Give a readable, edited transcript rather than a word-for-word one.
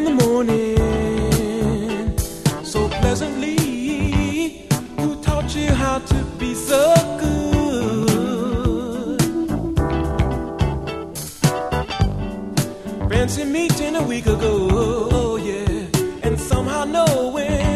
in the morning so pleasantly. Who taught you how to be so good? Fancy meeting a week ago, oh yeah, and somehow knowing